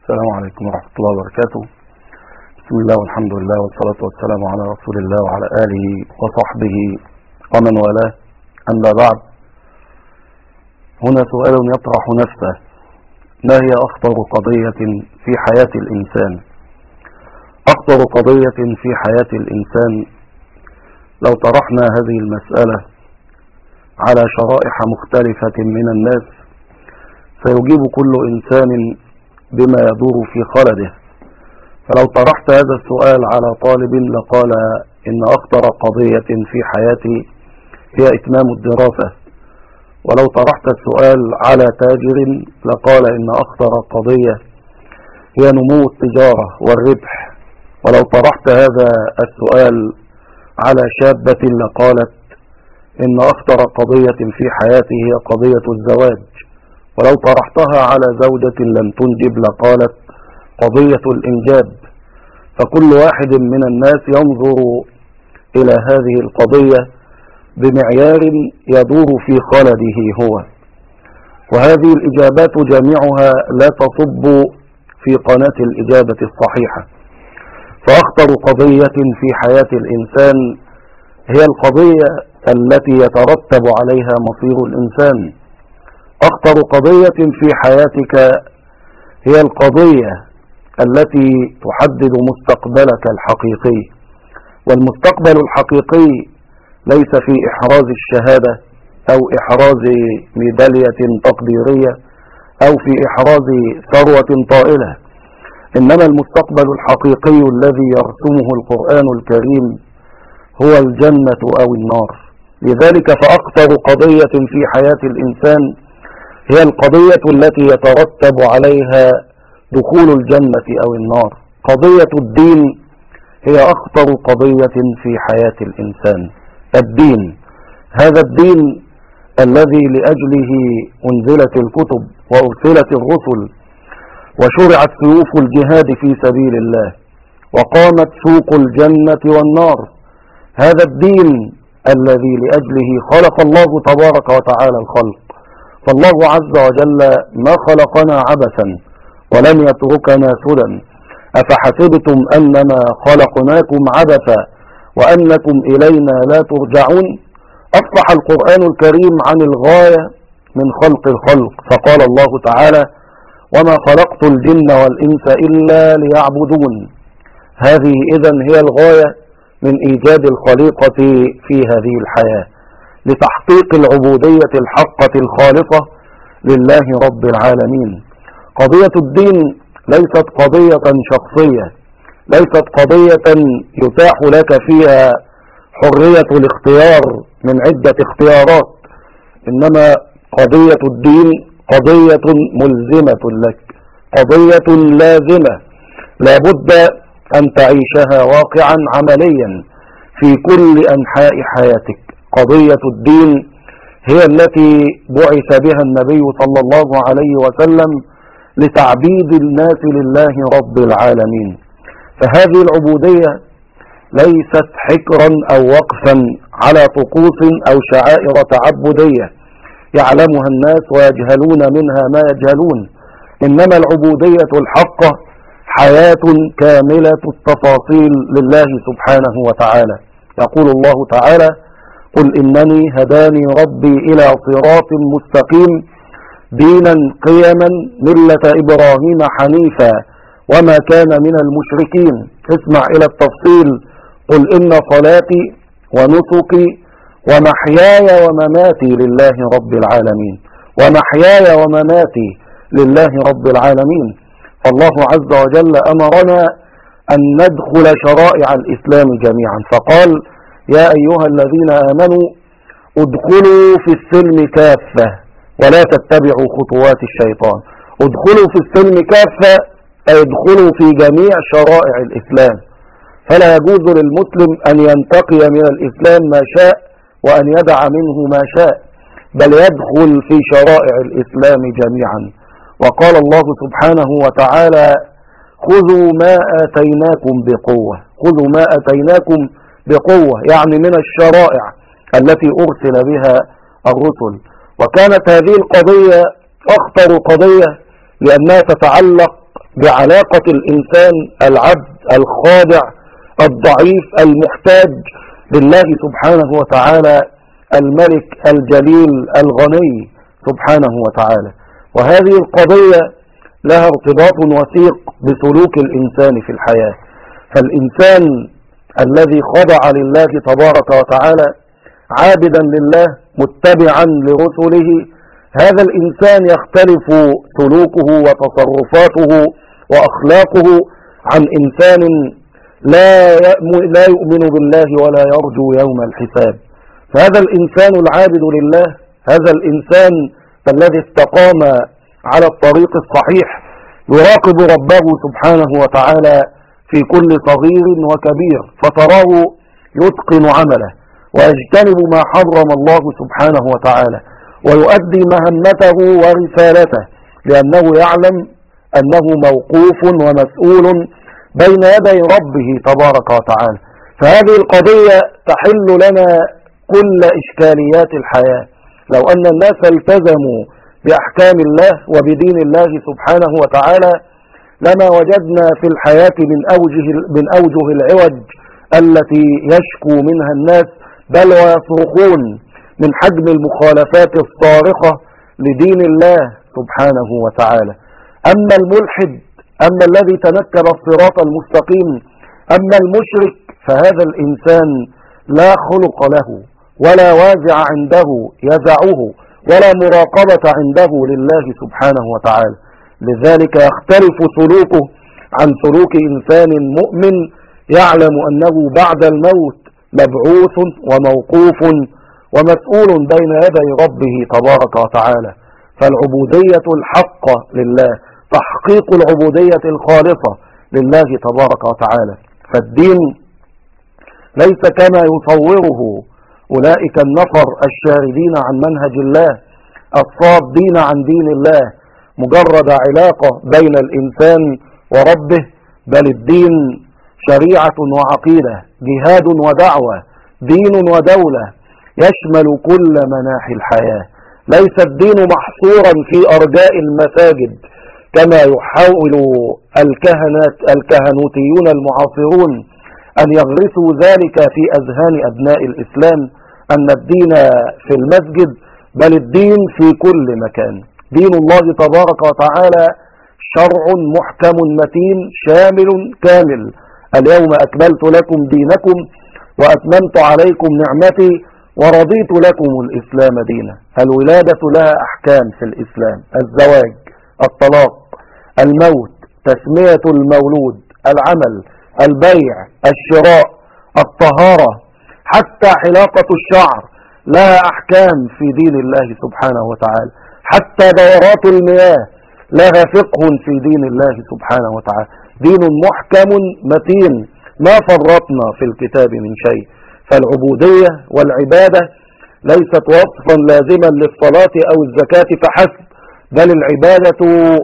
السلام عليكم ورحمة الله وبركاته. بسم الله والحمد لله والصلاة والسلام على رسول الله وعلى آله وصحبه ومن والاه، أما بعد. هنا سؤال يطرح نفسه: ما هي أخطر قضية في حياة الإنسان؟ أخطر قضية في حياة الإنسان، لو طرحنا هذه المسألة على شرائح مختلفة من الناس سيجيب كل إنسان بما يدور في خلده. فلو طرحت هذا السؤال على طالب لقال إن أخطر قضية في حياتي هي إتمام الدراسة، ولو طرحت السؤال على تاجر لقال إن أخطر قضية هي نمو التجارة والربح، ولو طرحت هذا السؤال على شابة لقالت إن أخطر قضية في حياتي هي قضية الزواج، ولو طرحتها على زوجة لم تنجب لقالت قضية الإنجاب. فكل واحد من الناس ينظر إلى هذه القضية بمعيار يدور في خلده هو، وهذه الإجابات جميعها لا تصب في قناة الإجابة الصحيحة. فأخطر قضية في حياة الإنسان هي القضية التي يترتب عليها مصير الإنسان. أخطر قضية في حياتك هي القضية التي تحدد مستقبلك الحقيقي، والمستقبل الحقيقي ليس في إحراز الشهادة أو إحراز ميدالية تقديرية أو في إحراز ثروة طائلة، إنما المستقبل الحقيقي الذي يرسمه القرآن الكريم هو الجنة أو النار. لذلك فأخطر قضية في حياة الإنسان هي القضية التي يترتب عليها دخول الجنة أو النار. قضية الدين هي أخطر قضية في حياة الإنسان. الدين، هذا الدين الذي لأجله أنزلت الكتب وأرسلت الرسل وشرعت سيوف الجهاد في سبيل الله وقامت سوق الجنة والنار. هذا الدين الذي لأجله خلق الله تبارك وتعالى الخلق. فالله عز وجل ما خلقنا عبثا ولم يتركنا سدى. أفحسبتم أنما خلقناكم عبثا وأنكم إلينا لا ترجعون. أفصح القرآن الكريم عن الغاية من خلق الخلق، فقال الله تعالى: وما خلقت الجن والإنس إلا ليعبدون. هذه إذن هي الغاية من إيجاد الخليقة في هذه الحياة، لتحقيق العبودية الحقة الخالصة لله رب العالمين. قضية الدين ليست قضية شخصية، ليست قضية يتاح لك فيها حرية الاختيار من عدة اختيارات، إنما قضية الدين قضية ملزمة لك، قضية لازمة لا بد أن تعيشها واقعا عمليا في كل أنحاء حياتك. قضية الدين هي التي بعث بها النبي صلى الله عليه وسلم لتعبيد الناس لله رب العالمين. فهذه العبودية ليست حكرا أو وقفا على طقوس أو شعائر تعبدية يعلمها الناس ويجهلون منها ما يجهلون، إنما العبودية الحقة حياة كاملة التفاصيل لله سبحانه وتعالى. يقول الله تعالى: قل إنني هداني ربي إلى صراط مستقيم دينا قيما ملة إبراهيم حنيفا وما كان من المشركين. اسمع إلى التفصيل: قل إن صلاتي ونسكي ومحياي ومماتي لله رب العالمين، ومحياي ومماتي لله رب العالمين. فالله عز وجل أمرنا أن ندخل شرائع الإسلام جميعا، فقال: يا أيها الذين آمنوا ادخلوا في السلم كافة ولا تتبعوا خطوات الشيطان. ادخلوا في السلم كافة أي ادخلوا في جميع شرائع الإسلام، فلا يجوز للمسلم أن ينتقي من الإسلام ما شاء وأن يدع منه ما شاء، بل يدخل في شرائع الإسلام جميعا. وقال الله سبحانه وتعالى: خذوا ما آتيناكم بقوة. خذوا ما آتيناكم بقوة يعني من الشرائع التي أرسل بها الرسل. وكانت هذه القضية أخطر قضية لأنها تتعلق بعلاقة الإنسان العبد الخاضع الضعيف المحتاج بالله سبحانه وتعالى الملك الجليل الغني سبحانه وتعالى. وهذه القضية لها ارتباط وثيق بسلوك الإنسان في الحياة. فالإنسان الذي خضع لله تبارك وتعالى عابدا لله متبعا لرسله، هذا الإنسان يختلف سلوكه وتصرفاته وأخلاقه عن إنسان لا يؤمن بالله ولا يرجو يوم الحساب. فهذا الإنسان العابد لله، هذا الإنسان الذي استقام على الطريق الصحيح يراقب ربه سبحانه وتعالى في كل صغير وكبير، فتراه يتقن عمله ويجتنب ما حرم الله سبحانه وتعالى ويؤدي مهمته ورسالته، لأنه يعلم أنه موقوف ومسؤول بين يدي ربه تبارك وتعالى. فهذه القضية تحل لنا كل إشكاليات الحياة. لو أن الناس التزموا بأحكام الله وبدين الله سبحانه وتعالى لما وجدنا في الحياة من أوجه العوج التي يشكو منها الناس بل ويصرخون من حجم المخالفات الصارخة لدين الله سبحانه وتعالى. أما الملحد، أما الذي تنكر الصراط المستقيم، أما المشرك، فهذا الإنسان لا خلق له ولا وازع عنده يزعه ولا مراقبة عنده لله سبحانه وتعالى. لذلك يختلف سلوكه عن سلوك إنسان مؤمن يعلم أنه بعد الموت مبعوث وموقوف ومسؤول بين يدي ربه تبارك وتعالى. فالعبودية الحقة لله، تحقيق العبودية الخالصة لله تبارك وتعالى. فالدين ليس كما يصوره أولئك النفر الشاردين عن منهج الله الصادين عن دين الله مجرد علاقة بين الإنسان وربه، بل الدين شريعة وعقيدة، جهاد ودعوة، دين ودولة، يشمل كل مناحي الحياة. ليس الدين محصورا في أرجاء المساجد كما يحاول الكهنوتيون المعاصرون أن يغرسوا ذلك في أذهان أبناء الإسلام، أن الدين في المسجد، بل الدين في كل مكان. دين الله تبارك وتعالى شرع محكم متين شامل كامل. اليوم أكملت لكم دينكم وأتممت عليكم نعمتي ورضيت لكم الإسلام دينا. الولادة لها أحكام في الإسلام: الزواج، الطلاق، الموت، تسمية المولود، العمل، البيع، الشراء، الطهارة، حتى حلاقة الشعر لها أحكام في دين الله سبحانه وتعالى. حتى دورات المياه لها فقه في دين الله سبحانه وتعالى. دين محكم متين ما فرطنا في الكتاب من شيء. فالعبودية والعبادة ليست وصفا لازما للصلاة أو الزكاة فحسب، بل العبادة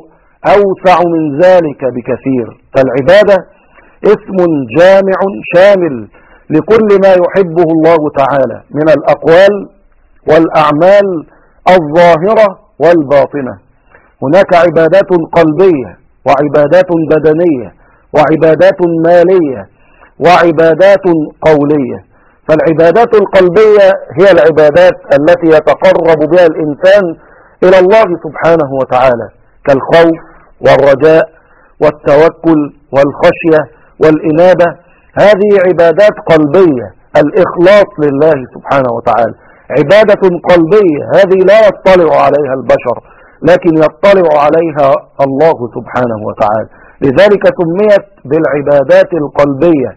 أوسع من ذلك بكثير. فالعبادة اسم جامع شامل لكل ما يحبه الله تعالى من الأقوال والأعمال الظاهرة والباطنة. هناك عبادات قلبية وعبادات بدنية وعبادات مالية وعبادات قولية. فالعبادات القلبية هي العبادات التي يتقرب بها الإنسان إلى الله سبحانه وتعالى، كالخوف والرجاء والتوكل والخشية والإنابة. هذه عبادات قلبية، الإخلاص لله سبحانه وتعالى عبادة قلبية، هذه لا يطلع عليها البشر لكن يطلع عليها الله سبحانه وتعالى. لذلك سميت بالعبادات القلبية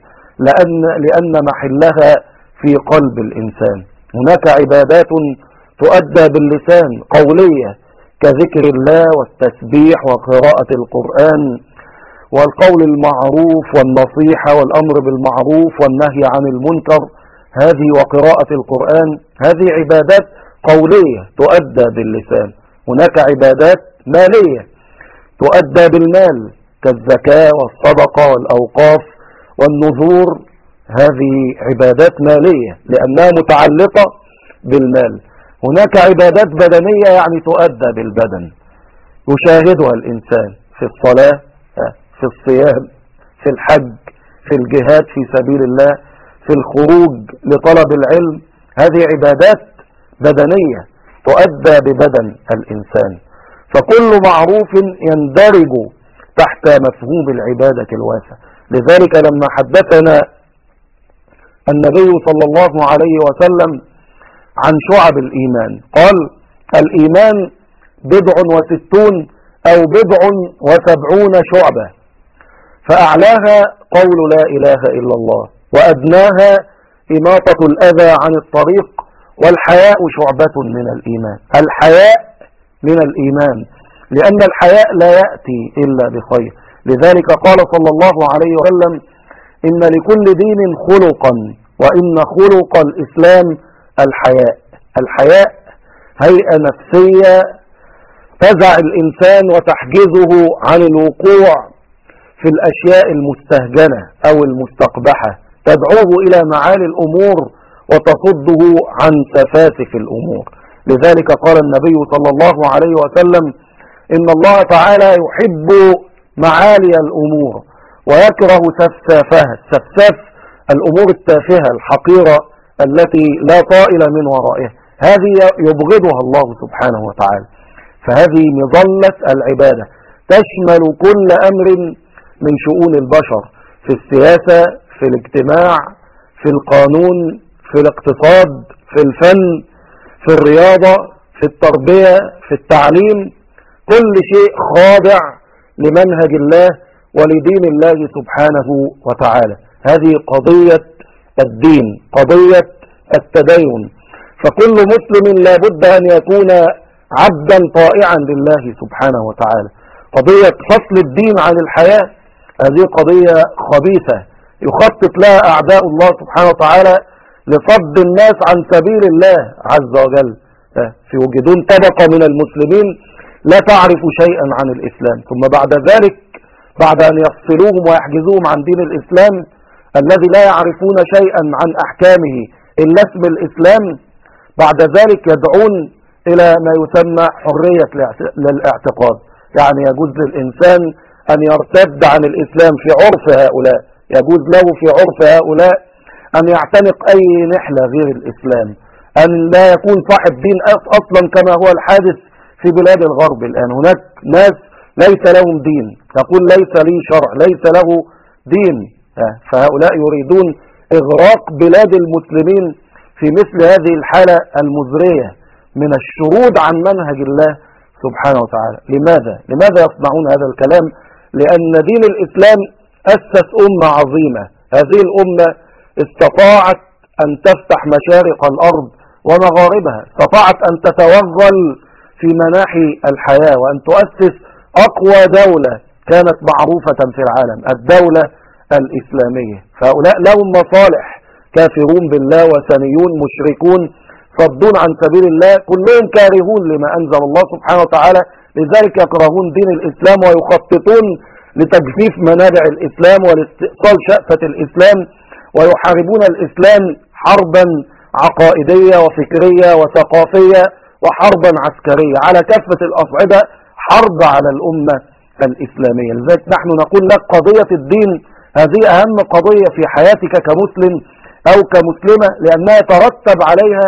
لأن محلها في قلب الإنسان. هناك عبادات تؤدى باللسان قولية كذكر الله والتسبيح وقراءة القرآن والقول المعروف والنصيحة والأمر بالمعروف والنهي عن المنكر، هذه وقراءة القرآن، هذه عبادات قولية تؤدى باللسان. هناك عبادات مالية تؤدى بالمال كالزكاة والصدقة والأوقاف والنذور، هذه عبادات مالية لأنها متعلقة بالمال. هناك عبادات بدنية يعني تؤدى بالبدن، يشاهدها الإنسان في الصلاة في الصيام، في الحج، في الجهاد في سبيل الله، في الخروج لطلب العلم. هذه عبادات بدنية تؤدى ببدن الإنسان، فكل معروف يندرج تحت مفهوم العبادة الواسع. لذلك لما حدثنا النبي صلى الله عليه وسلم عن شعب الإيمان قال: الإيمان 67 أو 77 شعبة، فأعلاها قول لا إله إلا الله، وأدناها إماطة الأذى عن الطريق، والحياء شعبة من الإيمان. الحياء من الإيمان، لأن الحياء لا يأتي إلا بخير. لذلك قال صلى الله عليه وسلم: إن لكل دين خلقا، وإن خلق الإسلام الحياء. الحياء هيئة نفسية تزع الإنسان وتحجزه عن الوقوع في الأشياء المستهجنة أو المستقبحة، تدعوه إلى معالي الأمور وتصده عن سفاسف الأمور. لذلك قال النبي صلى الله عليه وسلم: إن الله تعالى يحب معالي الأمور ويكره سفسافها. السفساف الأمور التافهة الحقيرة التي لا طائل من ورائها، هذه يبغضها الله سبحانه وتعالى. فهذه مظلة العبادة تشمل كل أمر من شؤون البشر، في السياسة، في الاجتماع، في القانون، في الاقتصاد، في الفن، في الرياضة، في التربية، في التعليم. كل شيء خاضع لمنهج الله ولدين الله سبحانه وتعالى. هذه قضية الدين، قضية التدين. فكل مسلم لا بد أن يكون عبدا طائعا لله سبحانه وتعالى. قضية فصل الدين عن الحياة هذه قضية خبيثة يخطط لها أعداء الله سبحانه وتعالى لصد الناس عن سبيل الله عز وجل. يوجدون طبقة من المسلمين لا تعرف شيئا عن الإسلام، ثم بعد ذلك بعد أن يفصلوهم ويحجزوهم عن دين الإسلام الذي لا يعرفون شيئا عن أحكامه إلا اسم الإسلام، بعد ذلك يدعون إلى ما يسمى حرية للاعتقاد. يعني يجوز للإنسان أن يرتد عن الإسلام في عرف هؤلاء، يجوز له في عرف هؤلاء أن يعتنق أي نحلة غير الإسلام، أن لا يكون صاحب دين أصلا كما هو الحادث في بلاد الغرب الآن. هناك ناس ليس لهم دين، يقول ليس لي شرع، ليس له دين. فهؤلاء يريدون إغراق بلاد المسلمين في مثل هذه الحالة المزرية من الشرود عن منهج الله سبحانه وتعالى. لماذا يصنعون هذا الكلام؟ لأن دين الإسلام أسس أمة عظيمة. هذه الأمة استطاعت أن تفتح مشارق الأرض ومغاربها، استطاعت أن تتوغل في مناحي الحياة وأن تؤسس أقوى دولة كانت معروفة في العالم، الدولة الإسلامية. فهؤلاء لهم مصالح، كافرون بالله، وثنيون، مشركون، صدون عن سبيل الله، كلهم كارهون لما أنزل الله سبحانه وتعالى. لذلك يكرهون دين الإسلام ويخططون لتجفيف منابع الإسلام ولاستئصال شأفة الإسلام، ويحاربون الإسلام حربا عقائدية وفكرية وثقافية وحربا عسكرية على كافة الأصعدة، حرب على الأمة الإسلامية. لذلك نحن نقول لك قضية الدين هذه أهم قضية في حياتك كمسلم أو كمسلمة، لأنها يترتب عليها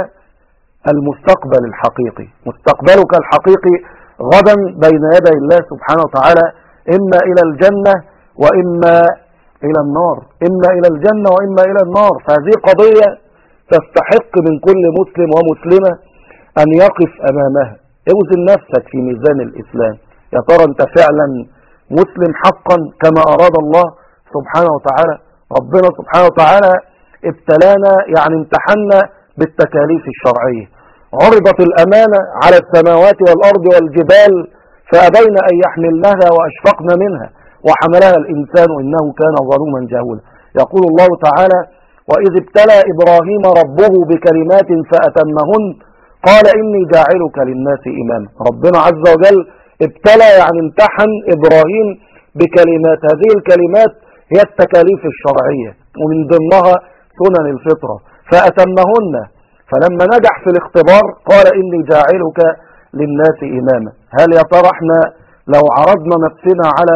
المستقبل الحقيقي. مستقبلك الحقيقي غدا بين يدي الله سبحانه وتعالى، إما إلى الجنة وإما إلى النار، إما إلى الجنة وإما إلى النار. فهذه قضية تستحق من كل مسلم ومسلمة أن يقف أمامها. اوزن نفسك في ميزان الإسلام، يا ترى أنت فعلا مسلم حقا كما أراد الله سبحانه وتعالى؟ ربنا سبحانه وتعالى ابتلانا، يعني امتحنا بالتكاليف الشرعية. عرضت الأمانة على السماوات والأرض والجبال فأبين أن يحملنها وأشفقن منها وحملها الإنسان إنه كان ظلوما جهولا. يقول الله تعالى: وإذ ابتلى إبراهيم ربه بكلمات فأتمهن قال إني جاعلك للناس إماما. ربنا عز وجل ابتلى، يعني امتحن إبراهيم بكلمات. هذه الكلمات هي التكاليف الشرعية، ومن ضمنها سنن الفطرة، فأتمهن. فلما نجح في الاختبار قال إني جاعلك للناس إماما. هل يا ترى احنا لو عرضنا نفسنا على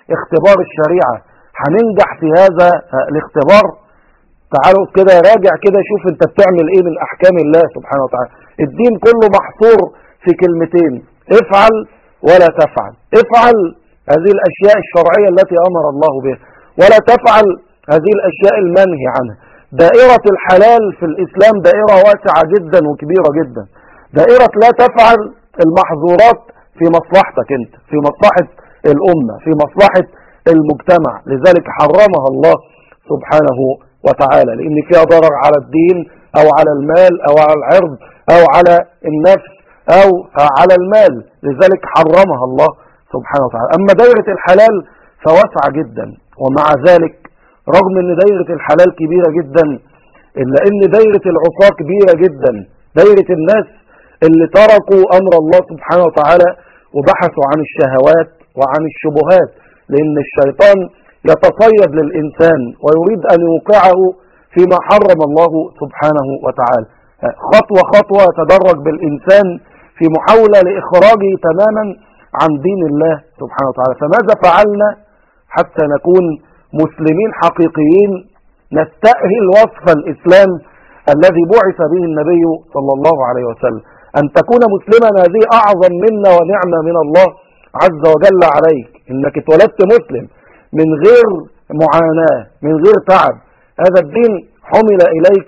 اختبار الشريعة، هننجح في هذا الاختبار. تعالوا كده راجع كده شوف انت بتعمل ايه من احكام الله سبحانه وتعالى. الدين كله محصور في كلمتين: افعل ولا تفعل. افعل هذه الاشياء الشرعية التي امر الله بها، ولا تفعل هذه الاشياء المنهي عنها. دائرة الحلال في الاسلام دائرة واسعة جدا وكبيرة جدا. دائرة لا تفعل المحظورات في مصلحتك انت، في مصلحة الامة، في مصلحة المجتمع، لذلك حرمها الله سبحانه وتعالى، لان فيها ضرر على الدين او على المال او على العرض او على النفس او على المال، لذلك حرمها الله سبحانه وتعالى. اما دائرة الحلال فواسعة جدا، ومع ذلك رغم ان دائرة الحلال كبيرة جدا الا ان دائرة العصاة كبيرة جدا، دائرة الناس اللي تركوا امر الله سبحانه وتعالى وبحثوا عن الشهوات وعن الشبهات، لان الشيطان يتصيد للإنسان ويريد أن يوقعه فيما حرم الله سبحانه وتعالى. خطوة خطوة يتدرج بالإنسان في محاولة لإخراجه تماما عن دين الله سبحانه وتعالى. فماذا فعلنا حتى نكون مسلمين حقيقيين نستأهل وصف الإسلام الذي بعث به النبي صلى الله عليه وسلم؟ أن تكون مسلما هذه أعظم منا ونعمة من الله عز وجل عليك، إنك اتولدت مسلم من غير معاناة، من غير تعب. هذا الدين حمل إليك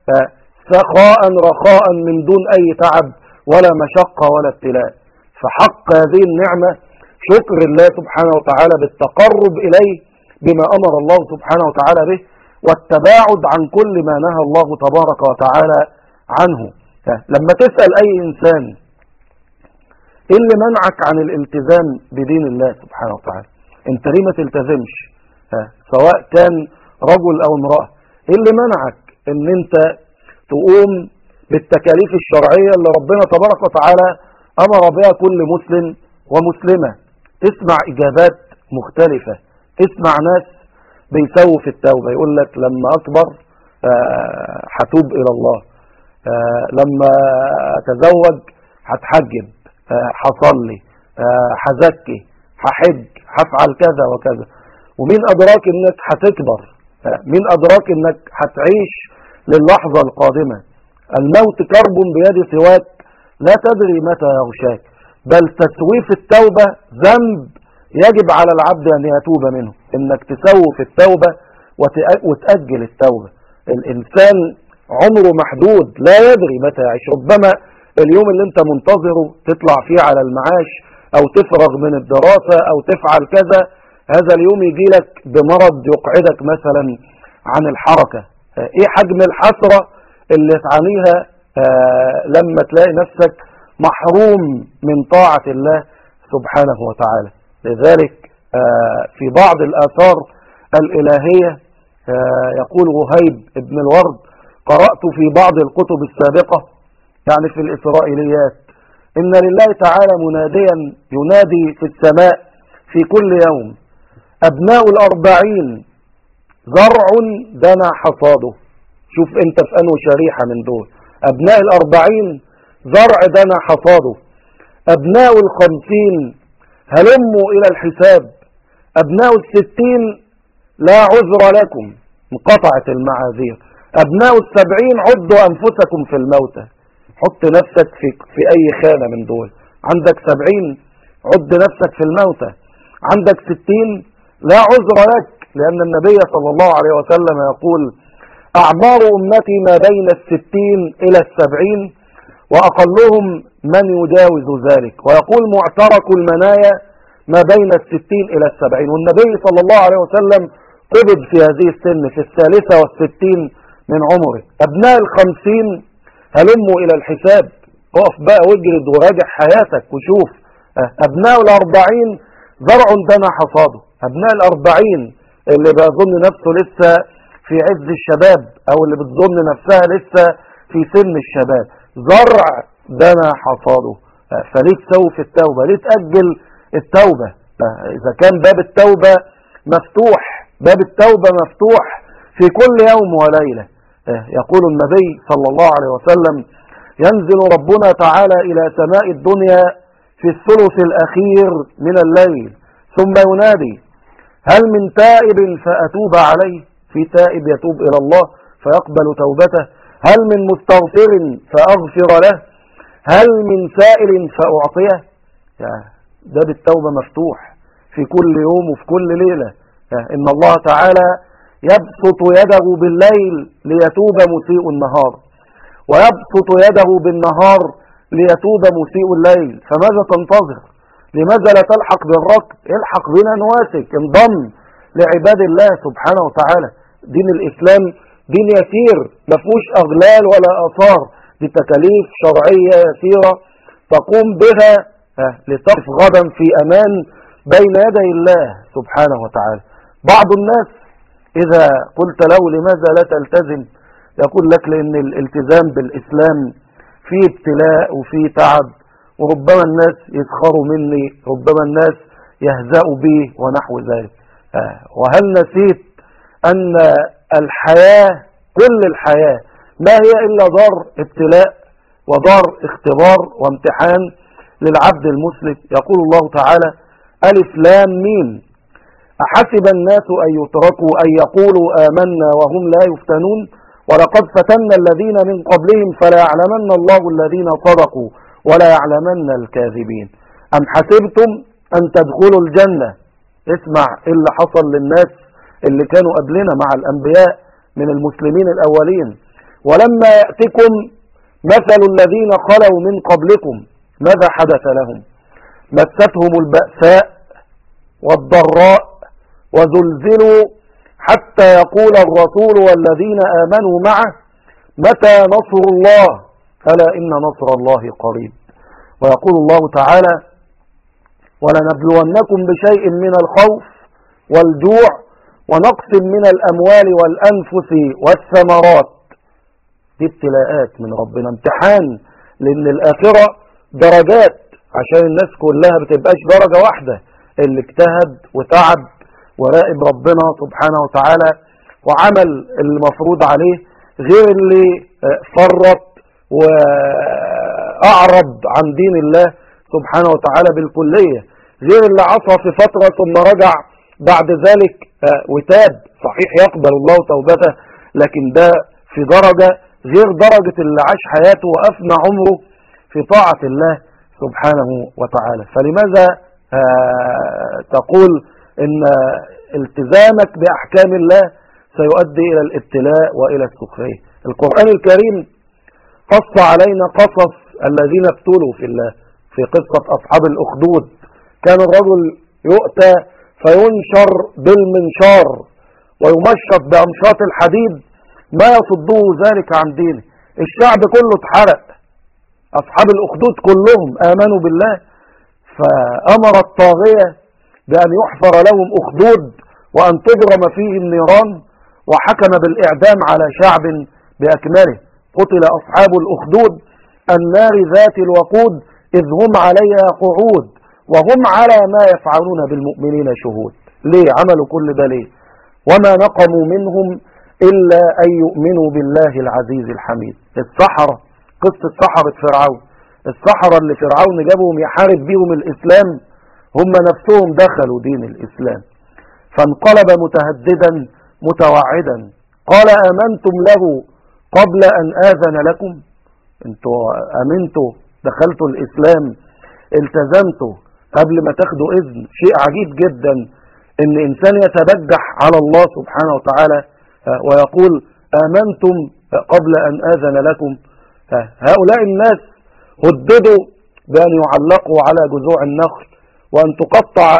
سخاء رخاء من دون أي تعب ولا مشقة ولا ابتلاء. فحق هذه النعمة شكر الله سبحانه وتعالى بالتقرب إليه بما أمر الله سبحانه وتعالى به، والتباعد عن كل ما نهى الله تبارك وتعالى عنه. لما تسأل أي إنسان إيه اللي منعك عن الالتزام بدين الله سبحانه وتعالى؟ انت ليه ما تلتزمش؟ سواء كان رجل او امرأة، ايه اللي منعك ان انت تقوم بالتكاليف الشرعية اللي ربنا تبارك وتعالى امر بها كل مسلم ومسلمة؟ تسمع اجابات مختلفة، تسمع ناس بيسووا في التوبة، يقول لك لما اكبر هتوب الى الله، لما اتزوج هتحجب، هصلي، هزكي، هحج، هفعل كذا وكذا. ومين أدراك إنك هتكبر؟ مين أدراك إنك هتعيش للحظة القادمة؟ الموت كرب بيد سواك لا تدري متى يغشاك. بل تسويف التوبة ذنب يجب على العبد أن يتوب منه، إنك تسوف التوبة وتأجل التوبة. الإنسان عمره محدود، لا يدري متى يعيش. ربما اليوم اللي انت منتظره تطلع فيه على المعاش او تفرغ من الدراسة او تفعل كذا، هذا اليوم يجي لك بمرض يقعدك مثلا عن الحركة. ايه حجم الحسرة اللي تعانيها لما تلاقي نفسك محروم من طاعة الله سبحانه وتعالى. لذلك في بعض الآثار الإلهية يقول وهيب ابن الورد: قرأت في بعض الكتب السابقة، يعني في الإسرائيليات، إن لله تعالى مناديا ينادي في السماء في كل يوم: أبناء الأربعين زرع دنا حصاده. شوف أنت في أنه شريحة من دول. أبناء الأربعين زرع دنا حصاده. أبناء الخمسين هلموا إلى الحساب. أبناء الستين لا عذر لكم، انقطعت المعاذير. أبناء السبعين عدوا أنفسكم في الموتى. حط نفسك في أي خانة من دول. عندك 70 عد نفسك في الموتى. عندك 60 لا عذر لك، لأن النبي صلى الله عليه وسلم يقول: أعمار أمتي ما بين 60 إلى 70 وأقلهم من يجاوز ذلك. ويقول: معترك المنايا ما بين 60 إلى 70. والنبي صلى الله عليه وسلم قبض في هذه السن في 63 من عمره. أبناء 50 هلموا إلى الحساب. اقف بقى واجرد وراجع حياتك وشوف. أبناء 40 زرع دنا حصاده. أبناء 40 اللي بيظن نفسه لسه في عز الشباب أو اللي بتظن نفسها لسه في سن الشباب، زرع دنا حصاده. فليه تسوي في التوبة؟ ليه تأجل التوبة؟ إذا كان باب التوبة مفتوح، باب التوبة مفتوح في كل يوم وليلة. يقول النبي صلى الله عليه وسلم: ينزل ربنا تعالى إلى سماء الدنيا في الثلث الأخير من الليل ثم ينادي: هل من تائب فأتوب عليه؟ في تائب يتوب إلى الله فيقبل توبته؟ هل من مستغفر فأغفر له؟ هل من سائل فأعطيه؟ ده بالتوبة مفتوح في كل يوم وفي كل ليلة. إن الله تعالى يبسط يده بالليل ليتوب مسيء النهار، ويبسط يده بالنهار ليتوب مسيء الليل. فماذا تنتظر؟ لماذا لا تلحق بالركب؟ الحق بنا نواسك، انضم لعباد الله سبحانه وتعالى. دين الإسلام دين يسير، ما فيهوش أغلال ولا آثار، دي تكاليف شرعية يسيرة تقوم بها لتقف غدا في أمان بين يدي الله سبحانه وتعالى. بعض الناس إذا قلت له لماذا لا تلتزم يقول لك لأن الالتزام بالإسلام فيه ابتلاء وفيه تعب، وربما الناس يسخروا مني، ربما الناس يهزأوا بي ونحو ذلك. وهل نسيت أن الحياة كل الحياة ما هي إلا دار ابتلاء ودار اختبار وامتحان للعبد المسلم؟ يقول الله تعالى: ألف لام ميم، أحسب الناس أن يتركوا أن يقولوا آمنا وهم لا يفتنون ولقد فتنا الذين من قبلهم فلا يعلمن الله الذين صدقوا ولا يعلمن الكاذبين. أم حسبتم أن تدخلوا الجنة؟ اسمع اللي حصل للناس اللي كانوا قبلنا مع الأنبياء من المسلمين الأولين: ولما يأتكم مثل الذين خلوا من قبلكم ماذا حدث لهم؟ مستهم البأساء والضراء وزلزلوا حتى يقول الرسول والذين آمنوا معه متى نصر الله؟ ألا إن نصر الله قريب. ويقول الله تعالى: ولنبلونكم بشيء من الخوف والجوع ونقص من الأموال والأنفس والثمرات. دي ابتلاءات من ربنا، امتحان، لأن الآخرة درجات عشان الناس كلها بتبقاش درجة واحدة. اللي اجتهد وتعب وراقب ربنا سبحانه وتعالى وعمل المفروض عليه غير اللي فرط وأعرض عن دين الله سبحانه وتعالى بالكلية، غير اللي عصى في فترة ثم رجع بعد ذلك وتاب. صحيح يقبل الله توبته، لكن ده في درجة غير درجة اللي عاش حياته وأفنى عمره في طاعة الله سبحانه وتعالى. فلماذا تقول إن التزامك بأحكام الله سيؤدي إلى الابتلاء وإلى السخرية؟ القرآن الكريم قص علينا قصص الذين ابتلوا في الله. في قصة أصحاب الأخدود كان الرجل يؤتى فينشر بالمنشار ويمشط بأمشاط الحديد ما يصده ذلك عن دينه. الشعب كله اتحرق، أصحاب الأخدود كلهم آمنوا بالله، فأمر الطاغية بأن يحفر لهم أخدود وأن تضرم فيهم نيران، وحكم بالإعدام على شعب بأكمله. قتل أصحاب الأخدود النار ذات الوقود إذ هم عليها قعود وهم على ما يفعلون بالمؤمنين شهود. ليه عملوا كل ده؟ ليه؟ وما نقموا منهم إلا أن يؤمنوا بالله العزيز الحميد. السحرة، قصة سحرة فرعون، السحرة اللي فرعون جابهم يحارب بيهم الإسلام هم نفسهم دخلوا دين الإسلام، فانقلب متهددا متوعدا. قال: آمنتم له قبل أن آذن لكم؟ انتوا آمنتوا دخلتوا الإسلام التزمتوا قبل ما تاخدوا إذن. شيء عجيب جدا ان إنسان يتبجح على الله سبحانه وتعالى ويقول آمنتم قبل أن آذن لكم. هؤلاء الناس هددوا بأن يعلقوا على جذوع النخل وأن تقطع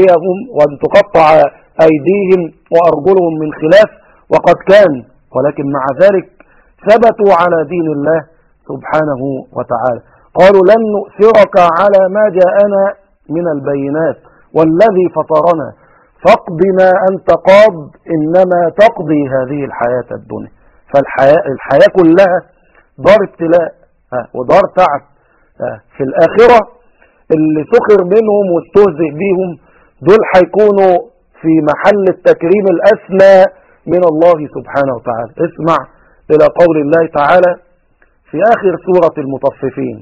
أيديهم وأرجلهم من خلاف، وقد كان، ولكن مع ذلك ثبتوا على دين الله سبحانه وتعالى. قالوا: لن نؤثرك على ما جاءنا من البينات والذي فطرنا فاقض ما أنت قاض إنما تقضي هذه الحياة الدنيا. فالحياة كلها دار ابتلاء ودار تعب. في الآخرة اللي سخر منهم واستهزئ بيهم دول هيكونوا في محل التكريم الأسمى من الله سبحانه وتعالى. اسمع إلى قول الله تعالى في آخر سورة المطففين: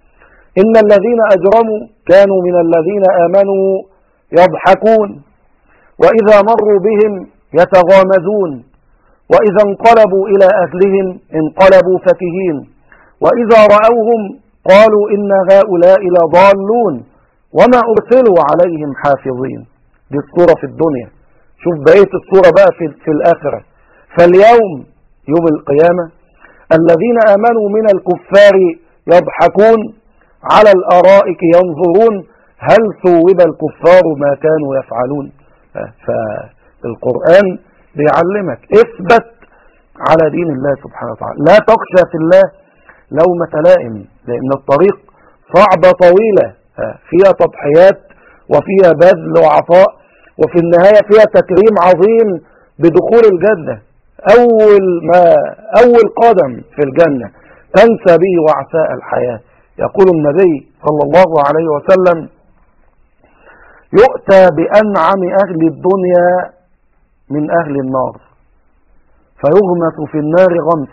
إن الذين أجرموا كانوا من الذين آمنوا يضحكون وإذا مروا بهم يتغامزون، وإذا انقلبوا إلى أهلهم انقلبوا فكهين، وإذا رأوهم قالوا إن هؤلاء لضالون وما أرسلوا عليهم حافظين. دي الصورة في الدنيا. شوف بقية الصورة بقى في الآخرة. فاليوم يوم القيامة الذين آمنوا من الكفار يضحكون على الأرائك ينظرون هل ثوب الكفار ما كانوا يفعلون. فالقرآن بيعلمك اثبت على دين الله سبحانه وتعالى، لا تخشى في الله لومة لائم، لأن الطريق صعبة طويلة فيها تضحيات وفيها بذل وعطاء، وفي النهاية فيها تكريم عظيم بدخول الجنة. أول قدم في الجنة تنسى به وعثاء الحياة. يقول النبي صلى الله عليه وسلم يؤتى بأنعم أهل الدنيا من أهل النار فيغمس في النار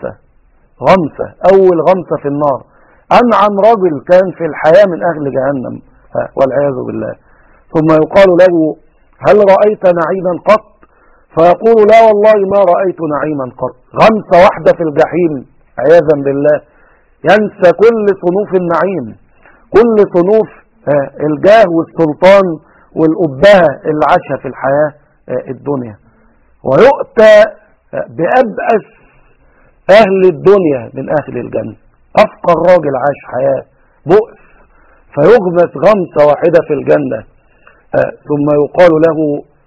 غمسة، أول غمسة في النار. أنعم رجل كان في الحياة من أهل جهنم والعياذ بالله. ثم يقال له هل رأيت نعيما قط؟ فيقول لا والله ما رأيت نعيما قط. غمسة واحدة في الجحيم عياذا بالله، ينسى كل صنوف النعيم، كل صنوف الجاه والسلطان والأبهة اللي عاشها في الحياة الدنيا. ويؤتى بأبأس أهل الدنيا من أهل الجنة، أفقر راجل عاش حياة بؤس، فيغمس غمسة واحدة في الجنة. ثم يقال له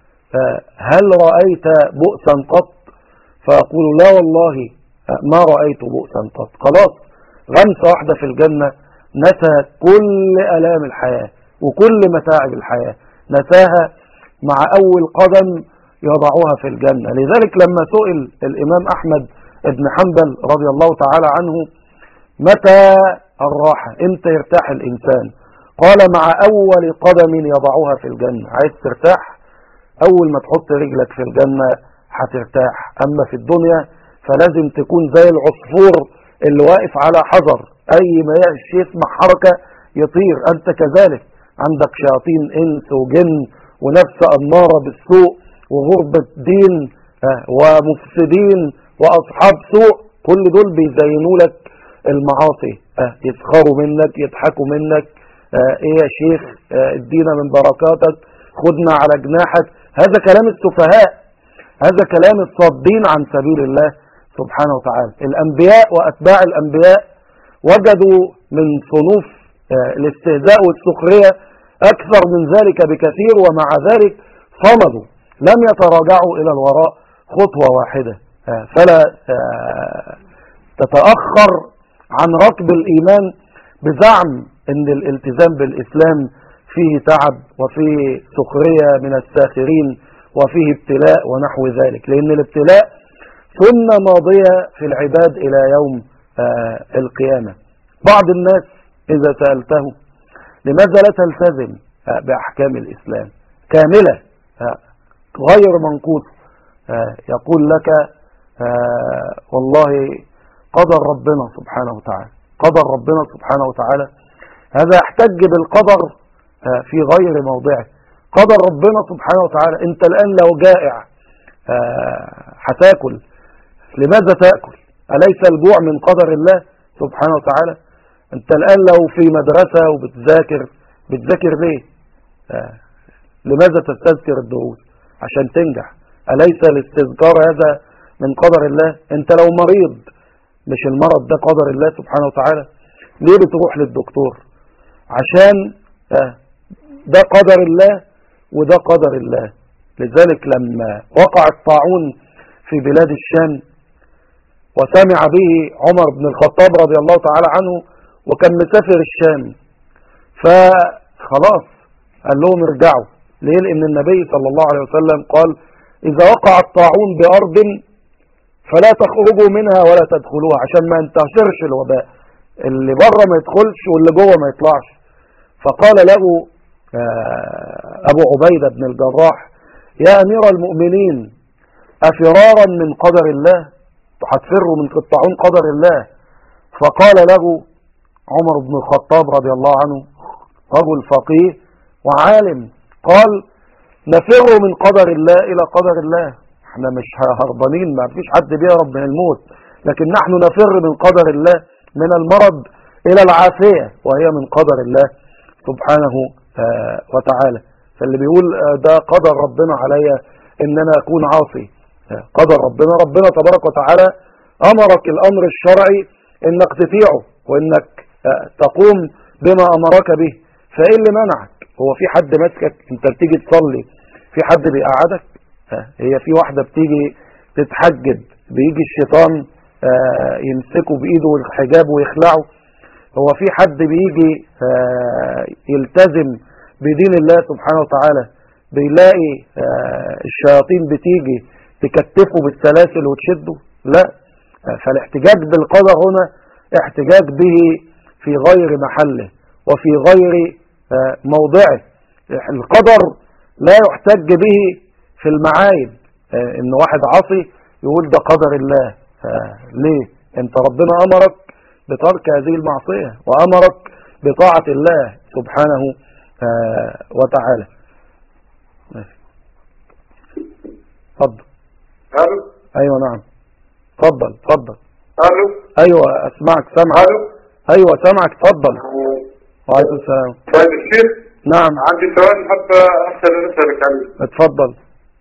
هل رأيت بؤسا قط؟ فيقول لا والله ما رأيت بؤسا قط. خلاص غمسة واحدة في الجنة نسى كل آلام الحياة وكل متاعب الحياة، نساها مع أول قدم يضعوها في الجنة. لذلك لما سئل الإمام أحمد بن حنبل رضي الله تعالى عنه متى الراحة، امتى يرتاح الإنسان؟ قال مع أول قدم يضعها في الجنة. عايز ترتاح؟ أول ما تحط رجلك في الجنة هترتاح. أما في الدنيا فلازم تكون زي العصفور اللي واقف على حذر، أي ما يسمع حركة يطير. أنت كذلك عندك شياطين إنس وجن ونفس أمارة بالسوء وغربة دين ومفسدين وأصحاب سوء، كل دول بيزينوا لك المعاصي، يسخروا منك، يضحكوا منك. ايه يا شيخ ادينا من بركاتك، خدنا على جناحك. هذا كلام السفهاء، هذا كلام الصادين عن سبيل الله سبحانه وتعالى. الأنبياء وأتباع الأنبياء وجدوا من صنوف الاستهزاء والسخرية أكثر من ذلك بكثير، ومع ذلك صمدوا، لم يتراجعوا إلى الوراء خطوة واحدة. فلا تتأخر عن ركب الإيمان بزعم أن الالتزام بالإسلام فيه تعب وفيه سخرية من الساخرين وفيه ابتلاء ونحو ذلك، لأن الابتلاء سنة ماضية في العباد إلى يوم القيامة. بعض الناس إذا سألته لماذا لا تلتزم بأحكام الإسلام كاملة غير منقوصة، يقول لك والله قدر ربنا سبحانه وتعالى، قدر ربنا سبحانه وتعالى. هذا يحتج بالقدر في غير موضعه. قدر ربنا سبحانه وتعالى. انت الآن لو جائع هتاكل، لماذا تأكل؟ أليس الجوع من قدر الله سبحانه وتعالى؟ انت الآن لو في مدرسة بتذاكر ليه؟ لماذا تستذكر الدروس؟ عشان تنجح. أليس الاستذكار هذا من قدر الله؟ انت لو مريض، مش المرض ده قدر الله سبحانه وتعالى؟ ليه بتروح للدكتور؟ عشان ده قدر الله وده قدر الله. لذلك لما وقع الطاعون في بلاد الشام وسمع به عمر بن الخطاب رضي الله تعالى عنه، وكان مسافر الشام، فخلاص قال لهم ارجعوا. ليه؟ لأن النبي صلى الله عليه وسلم قال إذا وقع الطاعون بأرض فلا تخرجوا منها ولا تدخلوها، عشان ما ينتشرش الوباء، اللي بره ما يدخلش واللي جوه ما يطلعش. فقال له أبو عبيدة بن الجراح يا أمير المؤمنين أفرارا من قدر الله؟ هتفروا من الطاعون قدر الله؟ فقال له عمر بن الخطاب رضي الله عنه رجل فقيه وعالم، قال نفر من قدر الله إلى قدر الله. احنا مش هربانين، ما فيش حد بيهرب من الموت، لكن نحن نفر من قدر الله، من المرض إلى العافية، وهي من قدر الله سبحانه وتعالى. فاللي بيقول ده قدر ربنا عليا ان انا اكون عاصي، قدر ربنا تبارك وتعالى امرك الامر الشرعي انك تطيعه وانك تقوم بما امرك به، فايه اللي منعك؟ هو في حد ماسكك؟ انت بتيجي تصلي في حد بيقعدك؟ هي في واحدة بتيجي تتحجب بيجي الشيطان يمسكه بايده الحجاب ويخلعه؟ هو في حد بيجي يلتزم بدين الله سبحانه وتعالى بيلاقي الشياطين بتيجي تكتفه بالسلاسل وتشده؟ لا. فالاحتجاج بالقدر هنا احتجاج به في غير محله وفي غير موضعه. القدر لا يحتج به في المعايب، ان واحد عصي يقول ده قدر الله. ليه؟ انت ربنا امرك بترك هذه المعصية وامرك بطاعة الله سبحانه وتعالى. اتفضل. الو. ايوه نعم، اتفضل. الو. ايوه اسمعك، سامعك. الو. ايوه سامعك، اتفضل. وعليكم السلام. طيب الشيخ، نعم عندي سؤال حابب اسالك عليه. اتفضل.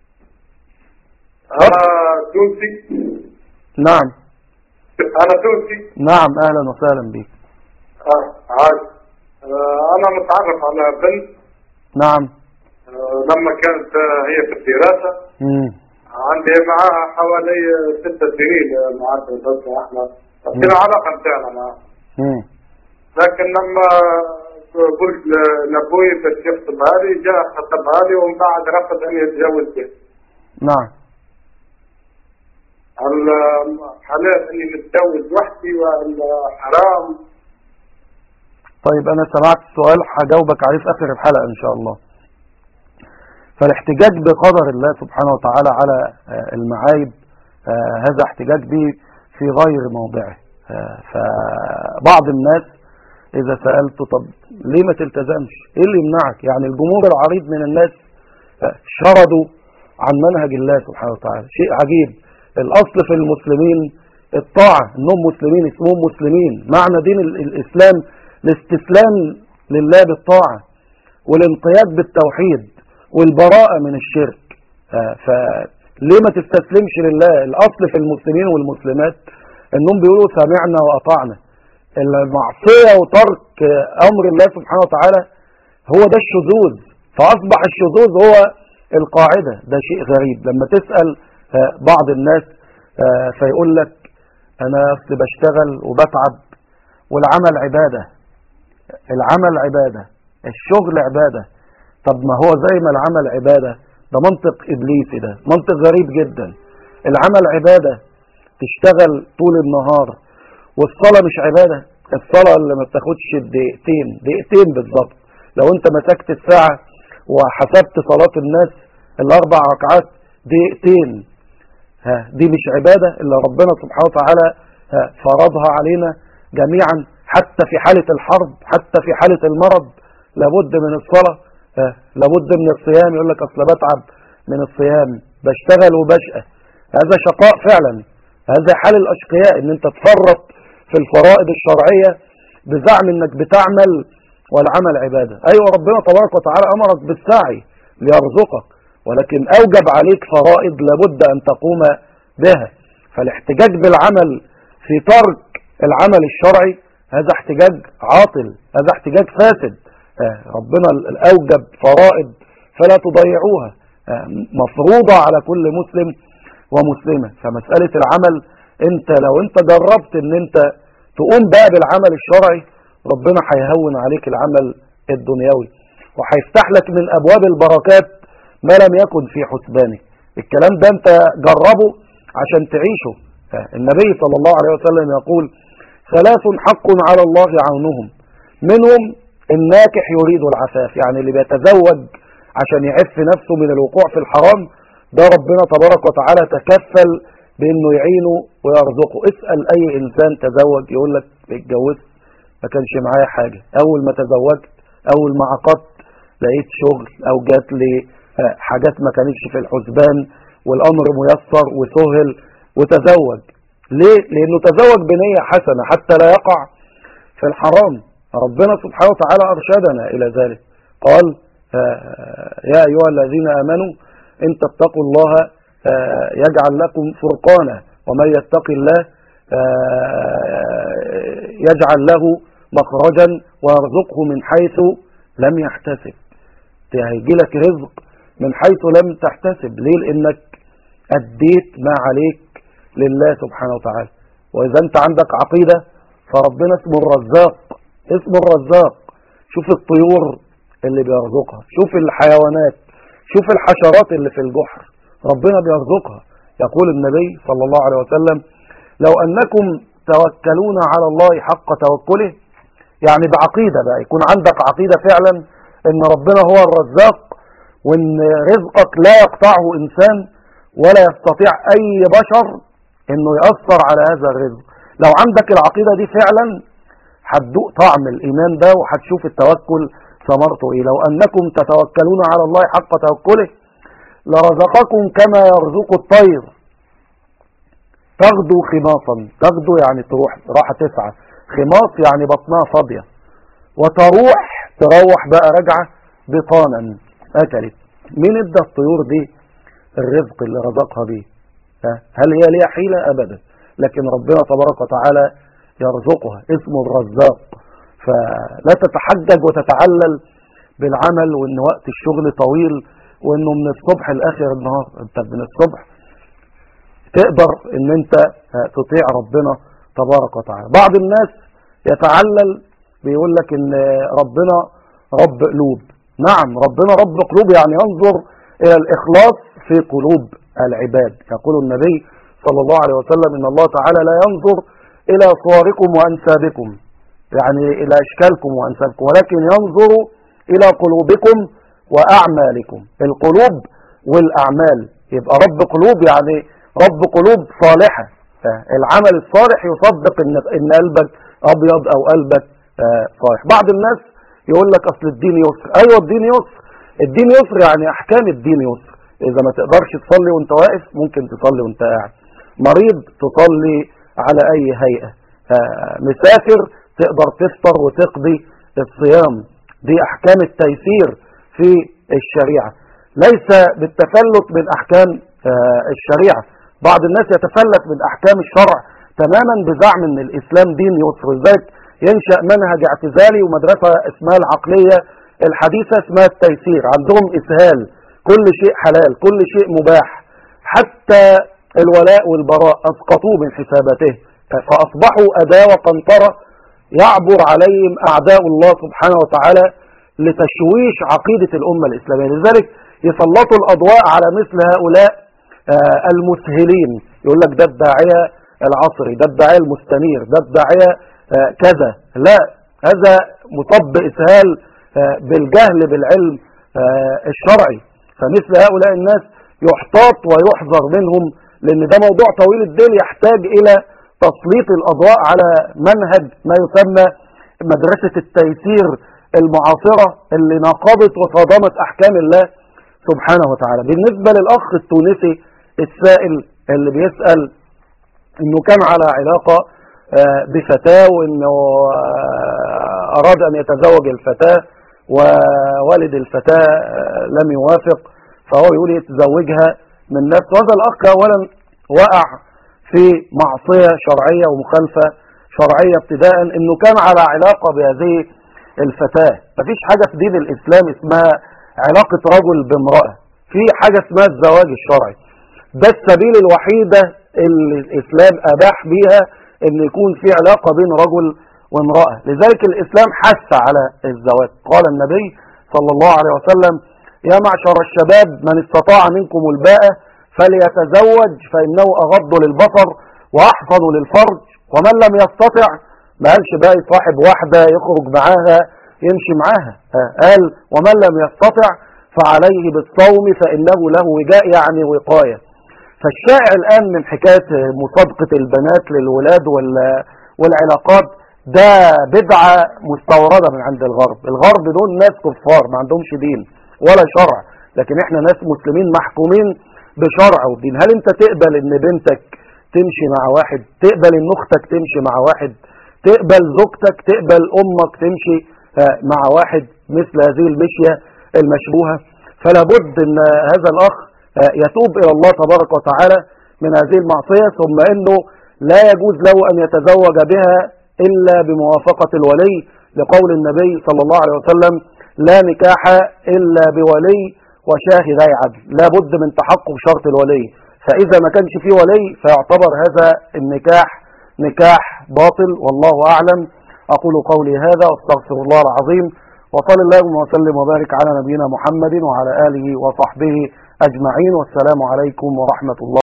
انا تونسي. نعم انا تونسي. نعم، اهلا وسهلا بك. عادي. انا متعرف على بنت. نعم. لما كانت هي في الدراسة عندي معاها حوالي 6 سنين معدل، بس احنا في العلاقة بتاعنا معاها. لكن لما قلت لابوي باش يخطبها لي جاء خطبها لي ومن بعد رفض ان يتزوج به. نعم. حالات اني متزوج وحدي ولا حرام؟ طيب انا سمعت السؤال، هجاوبك عليه في اخر الحلقة ان شاء الله. فالاحتجاج بقدر الله سبحانه وتعالى على المعايب هذا احتجاج به في غير موضعه. فبعض الناس اذا سألته طب ليه ما تلتزمش؟ ايه اللي يمنعك؟ يعني الجمهور العريض من الناس شردوا عن منهج الله سبحانه وتعالى. شيء عجيب. الاصل في المسلمين الطاعة، انهم مسلمين، اسمهم مسلمين. معنى دين الاسلام الاستسلام لله بالطاعة والانقياد بالتوحيد والبراءة من الشرك. فليه ما تستسلمش لله؟ الاصل في المسلمين والمسلمات انهم بيقولوا سمعنا واطعنا. المعصية وترك امر الله سبحانه وتعالى هو ده الشذوذ، فاصبح الشذوذ هو القاعدة. ده شيء غريب لما تسأل بعض الناس فيقول لك انا اصل بشتغل وبتعب والعمل عبادة. العمل عبادة، الشغل عبادة. طب ما هو زي ما العمل عبادة، ده منطق إبليسي، ده منطق غريب جدا. العمل عبادة، تشتغل طول النهار، والصلاة مش عبادة؟ الصلاة اللي ما بتاخدش دقيقتين بالظبط، لو انت مسكت الساعة وحسبت صلاة الناس 4 ركعات دقيقتين، دي مش عبادة اللي ربنا سبحانه وتعالى فرضها علينا جميعا؟ حتى في حالة الحرب، حتى في حالة المرض لابد من الصلاة، لابد من الصيام. يقول لك اصل بتعب من الصيام، بشتغل وبشقى. هذا شقاء فعلا، هذا حال الاشقياء، ان انت تفرط في الفرائض الشرعية بزعم انك بتعمل والعمل عبادة. ايوه ربنا تبارك وتعالى امرك بالسعي ليرزقك، ولكن اوجب عليك فرائض لابد ان تقوم بها. فالاحتجاج بالعمل في ترك العمل الشرعي هذا احتجاج عاطل، هذا احتجاج فاسد. ربنا اوجب فرائض فلا تضيعوها، مفروضة على كل مسلم ومسلمة. فمسألة العمل، انت لو انت جربت ان انت تقوم بقى بالعمل الشرعي، ربنا هيهون عليك العمل الدنيوي وهيفتح لك من ابواب البركات ما لم يكن في حسبانك. الكلام ده انت جربه عشان تعيشه. النبي صلى الله عليه وسلم يقول 3 حق على الله عونهم، منهم الناكح يريد العفاف، يعني اللي بيتزوج عشان يعف نفسه من الوقوع في الحرام، ده ربنا تبارك وتعالى تكفل بانه يعينه ويرزقه. اسأل اي انسان تزوج يقول لك اتجوزت ما كانش معايا حاجة، اول ما تزوجت اول ما عقدت لقيت شغل او جات لي حاجات ما كانتش في الحسبان والأمر ميسر وسهل وتزوج. ليه؟ لأنه تزوج بنية حسنة حتى لا يقع في الحرام. ربنا سبحانه وتعالى أرشدنا إلى ذلك، قال يا أيها الذين آمنوا إن تتقوا الله يجعل لكم فرقانا ومن يتق الله يجعل له مخرجا ويرزقه من حيث لم يحتسب. هيجي لك رزق من حيث لم تحتسب. ليه؟ لأنك أديت ما عليك لله سبحانه وتعالى. وإذا أنت عندك عقيدة فربنا اسمه الرزاق، اسمه الرزاق. شوف الطيور اللي بيرزقها، شوف الحيوانات، شوف الحشرات اللي في الجحر، ربنا بيرزقها. يقول النبي صلى الله عليه وسلم لو أنكم توكلون على الله حق توكله، يعني بعقيدة بقى، يكون عندك عقيدة فعلا ان ربنا هو الرزاق وان رزقك لا يقطعه انسان ولا يستطيع اي بشر انه يأثر على هذا الرزق. لو عندك العقيدة دي فعلا هتدوق طعم الايمان ده وهتشوف التوكل ثمرته ايه. لو انكم تتوكلون على الله حق توكله لرزقكم كما يرزق الطير تغدو خماصا. تغدو يعني تروح راحة تسعى، خماص يعني بطنها فاضية، تروح بقى رجعة بطانا أكلت. مين ادى الطيور دي الرزق اللي رزقها بيه؟ هل هي ليها حيلة؟ أبدا. لكن ربنا تبارك وتعالى يرزقها، اسمه الرزاق. فلا تتحجج وتتعلل بالعمل وان وقت الشغل طويل وانه من الصبح لاخر النهار. انت من الصبح تقدر ان انت تطيع ربنا تبارك وتعالى. بعض الناس يتعلل بيقول لك ان ربنا رب قلوب. نعم، ربنا رب قلوب، يعني ينظر الى الاخلاص في قلوب العباد. يقول النبي صلى الله عليه وسلم ان الله تعالى لا ينظر الى صوركم وانسابكم، يعني الى اشكالكم وانسابكم، ولكن ينظر الى قلوبكم واعمالكم. القلوب والاعمال. يبقى رب قلوب يعني رب قلوب صالحة. العمل الصالح يصدق ان قلبك ابيض او قلبك صالح. بعض الناس يقول لك اصل الدين يسر. ايوه الدين يسر، الدين يسر يعني احكام الدين يسر. اذا ما تقدرش تصلي وانت واقف ممكن تصلي وانت قاعد، مريض تصلي على اي هيئة، مسافر تقدر تفطر وتقضي الصيام. دي احكام التيسير في الشريعة، ليس بالتفلت من احكام الشريعة. بعض الناس يتفلت من احكام الشرع تماما بزعم ان الاسلام دين يسر. ذلك ينشأ منهج اعتزالي ومدرسة اسمها العقلية الحديثة اسمها التيسير. عندهم اسهال، كل شيء حلال، كل شيء مباح، حتى الولاء والبراء اسقطوه من حساباته، فاصبحوا اداة وقنطرة يعبر عليهم اعداء الله سبحانه وتعالى لتشويش عقيدة الامة الاسلامية. لذلك يسلطوا الاضواء على مثل هؤلاء المسهلين. يقول لك ده الداعية العصري، ده الداعية المستنير، ده الداعية كذا. لا، هذا مصب إسهال بالجهل بالعلم الشرعي. فمثل هؤلاء الناس يحتاط ويحذر منهم، لأن ده موضوع طويل الدين يحتاج إلى تسليط الأضواء على منهج ما يسمى مدرسة التيسير المعاصرة اللي ناقضت وصادمت أحكام الله سبحانه وتعالى. بالنسبة للأخ التونسي السائل اللي بيسأل انه كان على علاقة بفتاة وانه اراد ان يتزوج الفتاة ووالد الفتاة لم يوافق، فهو يقول يتزوجها من نفسه. هذا الاخ اولا وقع في معصية شرعية ومخالفة شرعية ابتداء، انه كان على علاقة بهذه الفتاة. مفيش حاجة في دين الاسلام اسمها علاقة رجل بامرأة، في حاجة اسمها الزواج الشرعي. ده السبيل الوحيدة اللي الإسلام أباح بيها ان يكون في علاقة بين رجل وامرأة. لذلك الإسلام حث على الزواج. قال النبي صلى الله عليه وسلم يا معشر الشباب من استطاع منكم الباءة فليتزوج فإنه أغض للبصر وأحفظ للفرج ومن لم يستطع. ما قالش بقى يصاحب واحدة يخرج معاها يمشي معاها، قال ومن لم يستطع فعليه بالصوم فإنه له وجاء يعني وقاية. فالشائع الآن من حكاية مسابقة البنات للولاد والعلاقات ده بدعة مستوردة من عند الغرب. الغرب دول ناس كفار ما عندهمش دين ولا شرع، لكن احنا ناس مسلمين محكومين بشرع ودين. هل انت تقبل ان بنتك تمشي مع واحد؟ تقبل ان اختك تمشي مع واحد؟ تقبل زوجتك، تقبل امك تمشي مع واحد مثل هذه المشية المشبوهة؟ فلا بد ان هذا الاخ يتوب الى الله تبارك وتعالى من هذه المعصية، ثم انه لا يجوز له ان يتزوج بها الا بموافقة الولي، لقول النبي صلى الله عليه وسلم: لا نكاح الا بولي وشاهدي عدل. لا بد من تحقق شرط الولي، فاذا ما كانش فيه ولي فيعتبر هذا النكاح نكاح باطل، والله اعلم. اقول قولي هذا واستغفر الله العظيم، وصلى اللهم وسلم وبارك على نبينا محمد وعلى اله وصحبه اجمعين، والسلام عليكم ورحمة الله.